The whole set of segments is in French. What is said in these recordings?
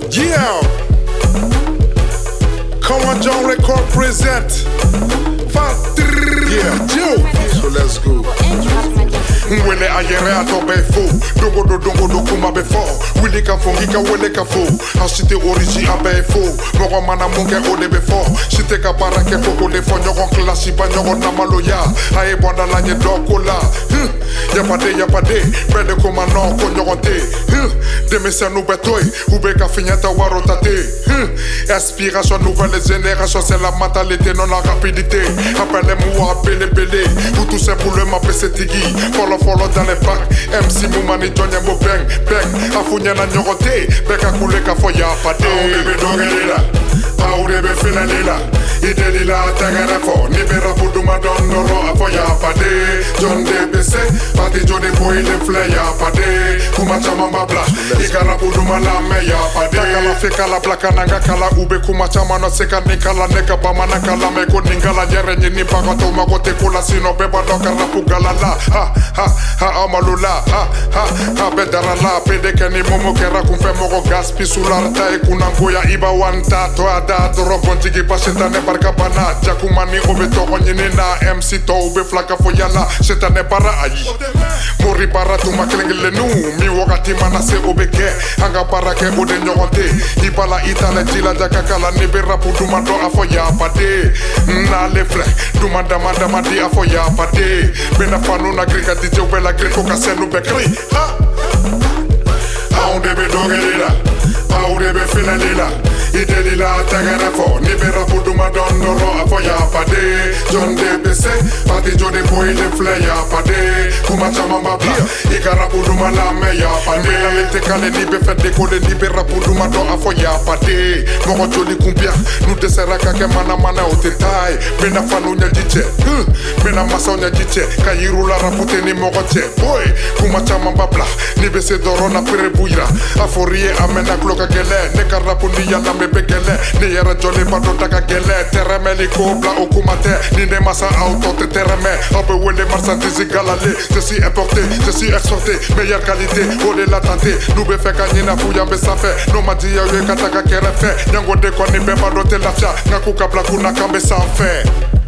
Yeah. Come on, John Record present. Yeah, Joe. So let's go. Wele ayere ato befo. Dongo kuma befo. Wili ka fongika wele ka fo. Asite origi abefo. Mogo mana monge ode befo. Shite ka barake foko le fo nyogon klasi ba nyogon namaloya. Ae bonda la nye dokola. Yapade. Bede kuma no ko nyogon te. Demese nou betoy. Ube ka finyata warotate. Inspiration nouvelle génération, c'est la mentalité, non la rapidité. Appelez-moi Bélé. Ou tout simplement Pessetigi. Follow dans les bacs. MC Moumani Johnny Mo bang. Afounya na nyorote. Beka koule ka foya pade. Aoudebe dogedela. Aoudebe finalila. Idelila tagara fo. Nibera puduma don noro afoya pade. John DBC. Pati Jody Boy le flaya pade. Kumacha mamba bla. Igara puduma la meya pade. Takala feka la blaka nanga kala ube kumacha mana seka nikala neka bamana kala meko ningala nyere nyini pagato magote kula sino beba doka rapu galala. Ha amalula. Ha bedara la pedeke ni momo kera kumfe mogo gaspi sularta e kunangoya iba wanta to ada dorogo jigi pashetane barka bana jakumani obe toko nyini na MC to ube flaka foyala shetane bara ayi mori bara tu maklengele nu mi wakati mana se obeke anga bara ke ode nyogonte ibala itale jila jaka kala nebe rapu dumando afoya pade na lefle dumanda madi afoya pade bena fanu na grika DJ ubela griko kasenu bekri ha aundebe dogelila aundebe finalila idelila tagara fo nibera puduma dondoro afoya pade John DBC Pati Jody Boy le flaya pade kumacha mamba bla igara puduma la meya pade la lete kale nibe fede kole nibera puduma do afoya pade mogo joli kumbia nu desera kake mana otetai bena fanu nya jiche bena masa nya jiche kayiru la rapute ni mogo che boy kumacha mamba bla nibe se doro na pere buira aforie amena kloka gele ne karapundi ya me begele ni yara joli bado daga gele teremeli kobla okumate ni ne masa auto te tereme abe wele marchandise galale je suis importé je suis exporté meilleure qualité ole la tante nous be fe kanyina fuyambe safe no madia ye kataka kere fe nyango de ko ni be bado te lafia ngakuka bla kuna kambe sans fe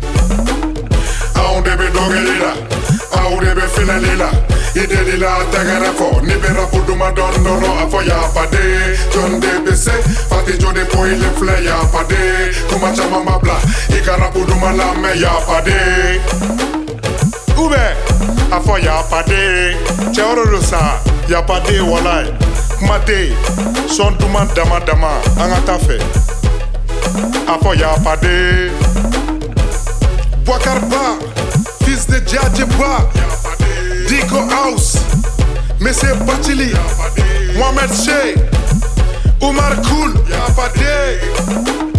aundebe dogelila aundebe finalila idelila tagara fo nibera puduma dondoro afoya pade John DBC Pati Jody Boy le flaya pade kumacha mamba bla igara puduma la meya pade ube afoya pade cheoro lusa ya pade walai mate son duma dama angata fe afoya pade Bouakar Ba fils de Djadje Ba Digo House, Monsieur Batili, Mohamed Shea, Omar Koul, Yapade.